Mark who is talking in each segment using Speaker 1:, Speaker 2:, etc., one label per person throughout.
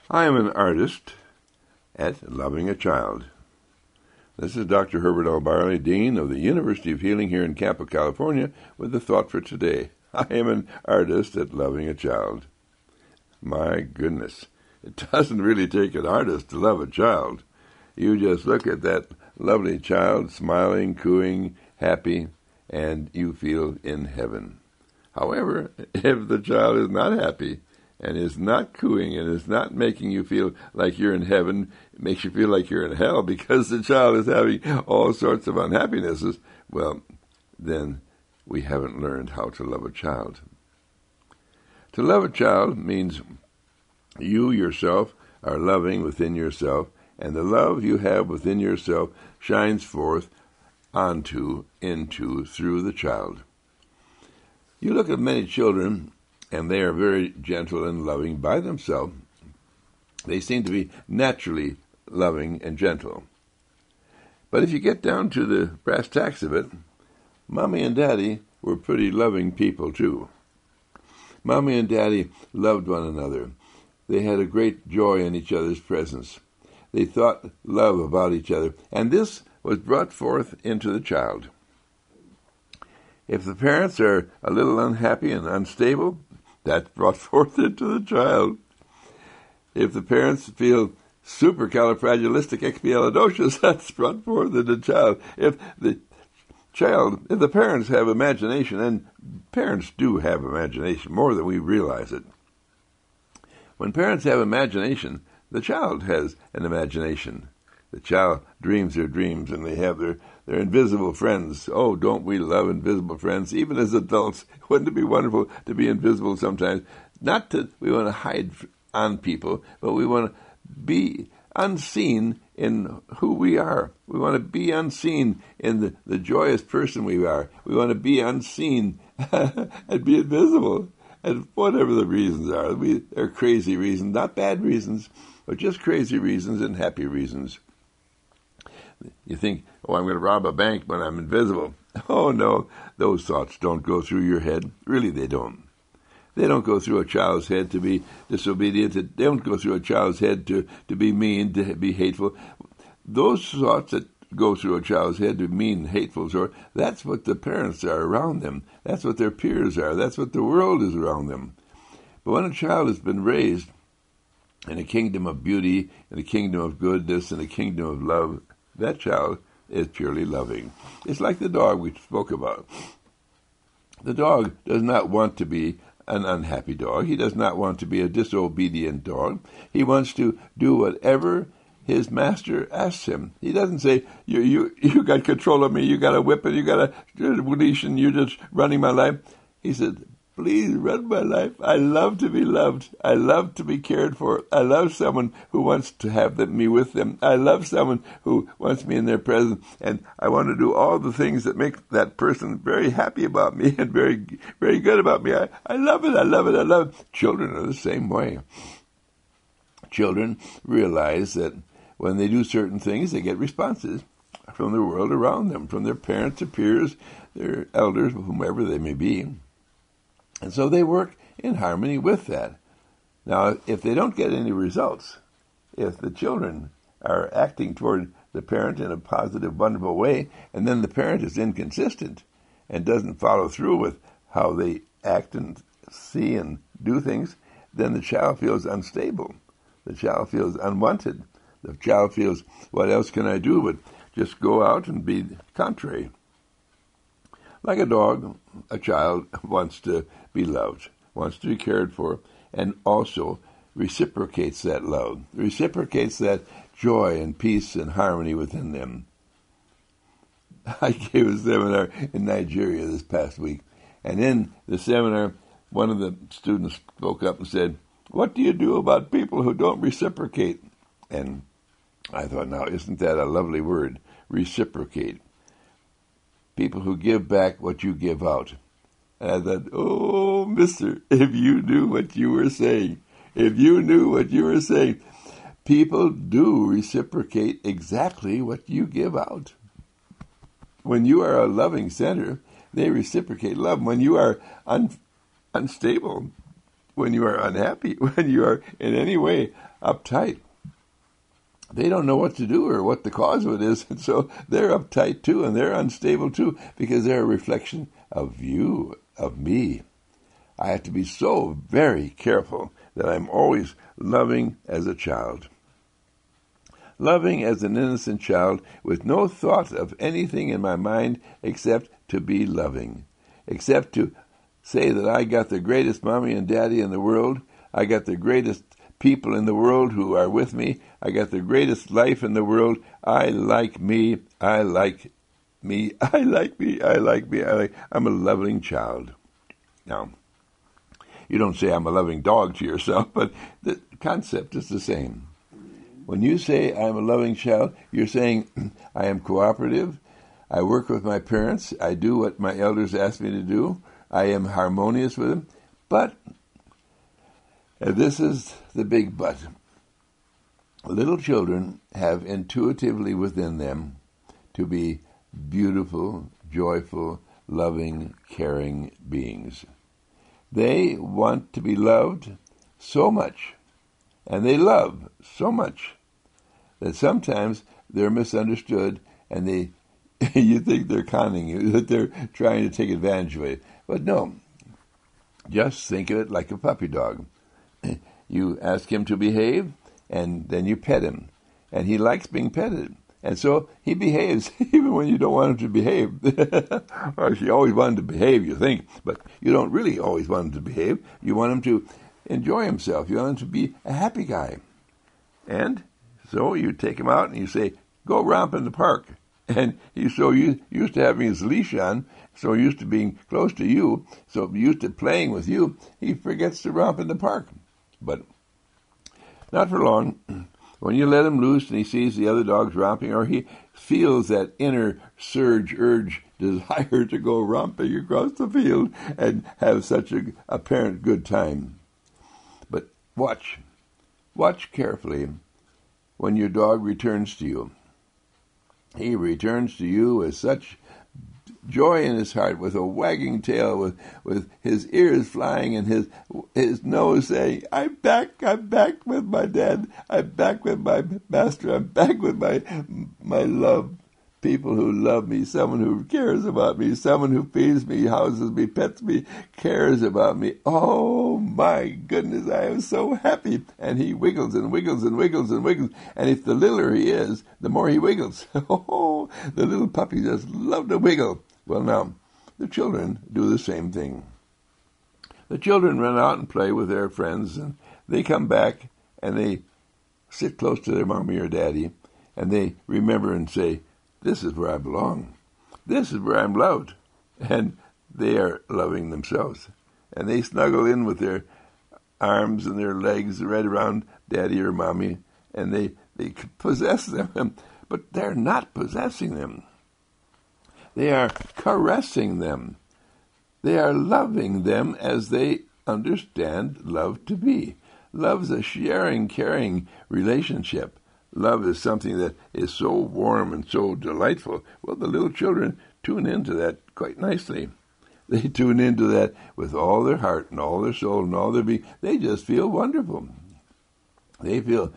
Speaker 1: I am an artist at loving a child. This is Dr. Herbert L. Barley, Dean of the University of Healing here in Campo, California, with the thought for today. I am an artist at loving a child. My goodness, it doesn't really take an artist to love a child. You just look at that lovely child, smiling, cooing, happy, and you feel in heaven. However, if the child is not happy and is not cooing and is not making you feel like you're in heaven, it makes you feel like you're in hell because the child is having all sorts of unhappinesses, well, then we haven't learned how to love a child. To love a child means you yourself are loving within yourself, and the love you have within yourself shines forth onto, into, through the child. You look at many children, and they are very gentle and loving by themselves. They seem to be naturally loving and gentle. But if you get down to the brass tacks of it, Mommy and Daddy were pretty loving people too. Mommy and Daddy loved one another. They had a great joy in each other's presence. They thought love about each other, and this was brought forth into the child. If the parents are a little unhappy and unstable, that's brought forth into the child. If the parents feel supercalifragilisticexpialidocious, that's brought forth into the child. If the parents have imagination, and parents do have imagination more than we realize it. When parents have imagination, the child has an imagination. The child dreams their dreams, and they have their invisible friends. Oh, don't we love invisible friends? Even as adults, wouldn't it be wonderful to be invisible sometimes? Not that we want to hide on people, but we want to be unseen in who we are. We want to be unseen in the joyous person we are. We want to be unseen and be invisible. And whatever the reasons are, they're crazy reasons, not bad reasons, but just crazy reasons and happy reasons. You think, oh, I'm going to rob a bank when I'm invisible. Oh, no, those thoughts don't go through your head. Really, they don't. They don't go through a child's head to be disobedient. They don't go through a child's head to be mean, to be hateful. Those thoughts that go through a child's head to be mean and hateful, that's what the parents are around them. That's what their peers are. That's what the world is around them. But when a child has been raised in a kingdom of beauty, in a kingdom of goodness, in a kingdom of love, that child is purely loving. It's like the dog we spoke about. The dog does not want to be an unhappy dog. He does not want to be a disobedient dog. He wants to do whatever his master asks him. He doesn't say, you got control of me, you got a whip and you got a leash and you're just running my life. He said, please run my life. I love to be loved. I love to be cared for. I love someone who wants to have me with them. I love someone who wants me in their presence. And I want to do all the things that make that person very happy about me and very, very good about me. I love it. I love it. I love it. Children are the same way. Children realize that when they do certain things, they get responses from the world around them, from their parents, their peers, their elders, whomever they may be. And so they work in harmony with that. Now, if they don't get any results, if the children are acting toward the parent in a positive, wonderful way, and then the parent is inconsistent and doesn't follow through with how they act and see and do things, then the child feels unstable. The child feels unwanted. The child feels, what else can I do but just go out and be contrary? Like a dog, a child wants to be loved, wants to be cared for, and also reciprocates that love, reciprocates that joy and peace and harmony within them. I gave a seminar in Nigeria this past week, and in the seminar, one of the students spoke up and said, what do you do about people who don't reciprocate? And I thought, now, isn't that a lovely word, reciprocate? People who give back what you give out. And I thought, oh, mister, if you knew what you were saying, people do reciprocate exactly what you give out. When you are a loving center, they reciprocate love. When you are unstable, when you are unhappy, when you are in any way uptight. They don't know what to do or what the cause of it is, and so they're uptight too, and they're unstable too, because they're a reflection of you, of me. I have to be so very careful that I'm always loving as a child. Loving as an innocent child with no thought of anything in my mind except to be loving, except to say that I got the greatest mommy and daddy in the world, I got the greatest people in the world who are with me, I got the greatest life in the world, I like me, I like me, I like me, I like me, I'm a loving child. Now, you don't say I'm a loving dog to yourself, but the concept is the same. When you say I'm a loving child, you're saying I am cooperative, I work with my parents, I do what my elders ask me to do, I am harmonious with them, but, and this is the big but, little children have intuitively within them to be beautiful, joyful, loving, caring beings. They want to be loved so much, and they love so much, that sometimes they're misunderstood, and you think they're conning you, that they're trying to take advantage of it. But no, just think of it like a puppy dog. You ask him to behave, and then you pet him, and he likes being petted. And so he behaves even when you don't want him to behave. Or you always want him to behave, you think, but you don't really always want him to behave. You want him to enjoy himself. You want him to be a happy guy. And so you take him out and you say, go romp in the park. And he's so used to having his leash on, so used to being close to you, so used to playing with you, he forgets to romp in the park. But not for long. When you let him loose and he sees the other dogs romping, or he feels that inner surge, urge, desire to go romping across the field and have such a apparent good time. But watch carefully when your dog returns to you. He returns to you with such joy in his heart, with a wagging tail, with his ears flying and his nose saying, I'm back with my dad, I'm back with my master, I'm back with my love, people who love me, someone who cares about me, someone who feeds me, houses me, pets me, cares about me. Oh my goodness, I am so happy. And he wiggles and wiggles and wiggles and wiggles. And if the littler he is, the more he wiggles. Oh, the little puppies just love to wiggle. Well, now, the children do the same thing. The children run out and play with their friends, and they come back, and they sit close to their mommy or daddy, and they remember and say, this is where I belong. This is where I'm loved. And they are loving themselves. And they snuggle in with their arms and their legs right around daddy or mommy, and they possess them, but they're not possessing them. They are caressing them. They are loving them as they understand love to be. Love is a sharing, caring relationship. Love is something that is so warm and so delightful. Well, the little children tune into that quite nicely. They tune into that with all their heart and all their soul and all their being. They just feel wonderful. They feel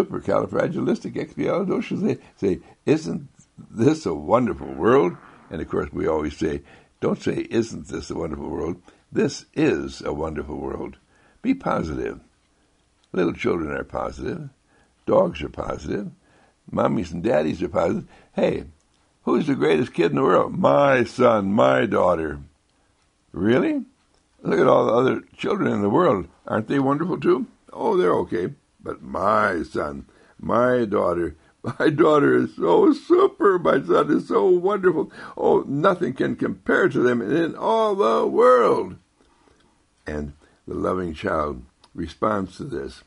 Speaker 1: supercalifragilisticexpialidocious. They say, isn't this a wonderful world? And, of course, we always say, don't say, isn't this a wonderful world? This is a wonderful world. Be positive. Little children are positive. Dogs are positive. Mommies and daddies are positive. Hey, who's the greatest kid in the world? My son, my daughter. Really? Look at all the other children in the world. Aren't they wonderful too? Oh, they're okay. But my son, my daughter is so super. My son is so wonderful. Oh, nothing can compare to them in all the world. And the loving child responds to this.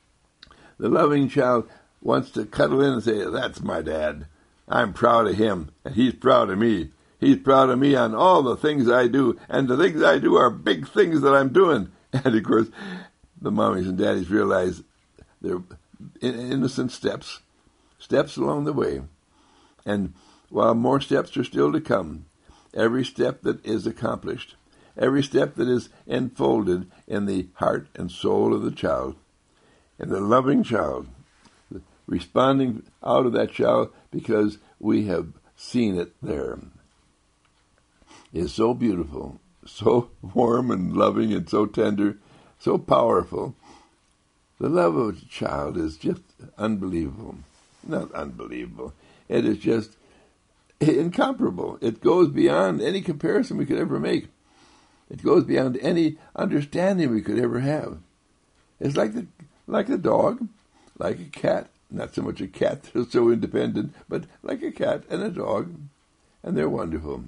Speaker 1: The loving child wants to cuddle in and say, that's my dad. I'm proud of him, and he's proud of me. He's proud of me on all the things I do, and the things I do are big things that I'm doing. And, of course, the mommies and daddies realize they're innocent steps along the way. And while more steps are still to come, every step that is accomplished every step that is enfolded in the heart and soul of the child, and the loving child, responding out of that child because we have seen it there, is so beautiful, so warm and loving and so tender, so powerful. The love of a child is just unbelievable. Not unbelievable. It is just incomparable. It goes beyond any comparison we could ever make. It goes beyond any understanding we could ever have. It's like a dog, like a cat. Not so much a cat that's so independent, but like a cat and a dog, and they're wonderful.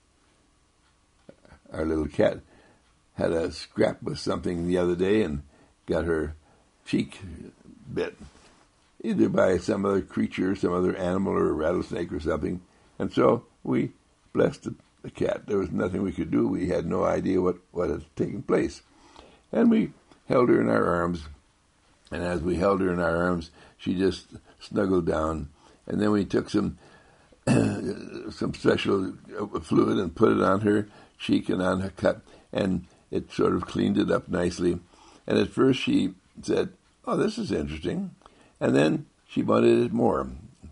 Speaker 1: Our little cat had a scrap with something the other day and got her cheek bit, either by some other creature, some other animal, or a rattlesnake or something. And so we blessed the cat. There was nothing we could do. We had no idea what had taken place. And we held her in our arms. And as we held her in our arms, she just snuggled down. And then we took some special fluid and put it on her cheek and on her cut. And it sort of cleaned it up nicely. And at first she said, "Oh, this is interesting." And then she wanted it more.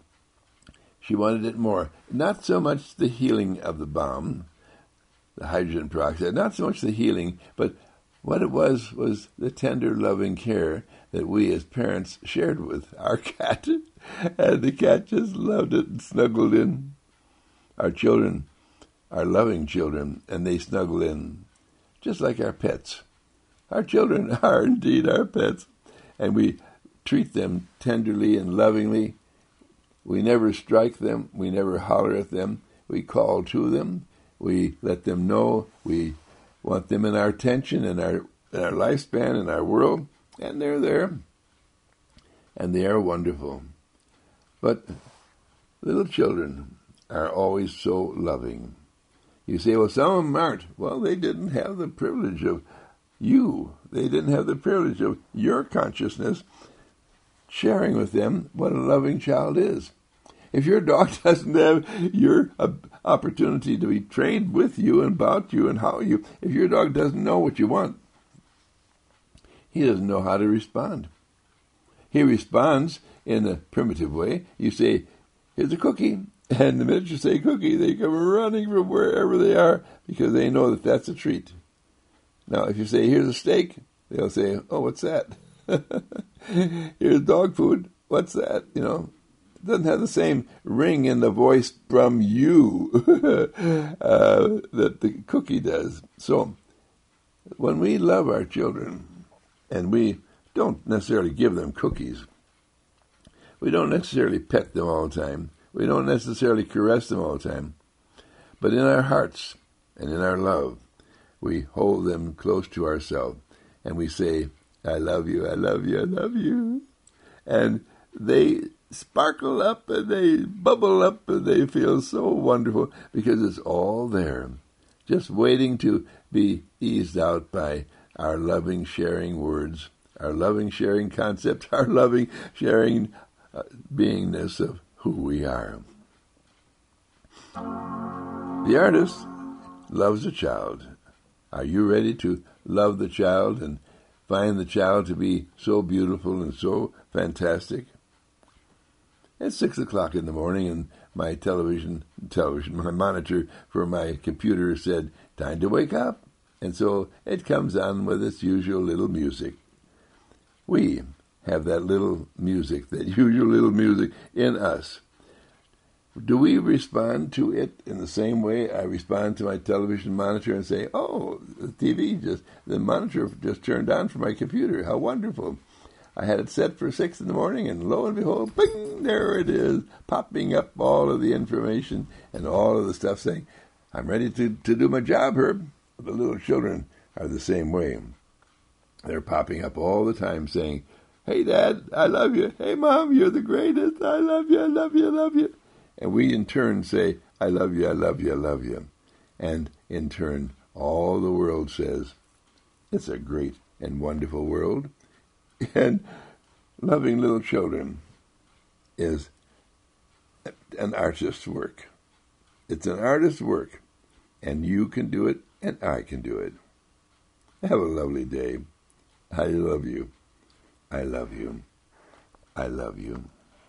Speaker 1: She wanted it more. Not so much the healing of the balm, the hydrogen peroxide, not so much the healing, but what it was the tender, loving care that we as parents shared with our cat. And the cat just loved it and snuggled in. Our children are loving children, and they snuggle in just like our pets. Our children are indeed our pets, and we treat them tenderly and lovingly. We never strike them. We never holler at them. We call to them. We let them know we want them in our attention, in our lifespan, in our world, and they're there. And they are wonderful. But little children are always so loving. You say, well, some of them aren't. Well, they didn't have the privilege of you. They didn't have the privilege of your consciousness sharing with them what a loving child is. If your dog doesn't have your opportunity to be trained with you and about you and how you, if your dog doesn't know what you want, he doesn't know how to respond. He responds in a primitive way. You say, "Here's a cookie." And the minute you say cookie, they come running from wherever they are because they know that that's a treat. Now, if you say, "Here's a steak," they'll say, "Oh, what's that?" "Here's dog food. What's that?" It doesn't have the same ring in the voice from you that the cookie does. So when we love our children, and we don't necessarily give them cookies, we don't necessarily pet them all the time, we don't necessarily caress them all the time, but in our hearts and in our love, we hold them close to ourselves, and we say, "I love you, I love you, I love you." And they sparkle up and they bubble up and they feel so wonderful because it's all there, just waiting to be eased out by our loving sharing words, our loving sharing concept, our loving sharing beingness of who we are. The artist loves a child. Are you ready to love the child and find the child to be so beautiful and so fantastic? It's 6 o'clock in the morning, and my my monitor for my computer said, "Time to wake up." And so it comes on with its usual little music. We have that little music, that usual little music in us. Do we respond to it in the same way I respond to my television monitor and say, "Oh, the monitor just turned on for my computer. How wonderful." I had it set for 6 in the morning, and lo and behold, bing, there it is, popping up all of the information and all of the stuff saying, "I'm ready to do my job, Herb." The little children are the same way. They're popping up all the time saying, "Hey, Dad, I love you. Hey, Mom, you're the greatest. I love you, I love you, I love you." And we in turn say, "I love you, I love you, I love you." And in turn, all the world says, "It's a great and wonderful world." And loving little children is an artist's work. It's an artist's work, and you can do it and I can do it. Have a lovely day. I love you. I love you. I love you.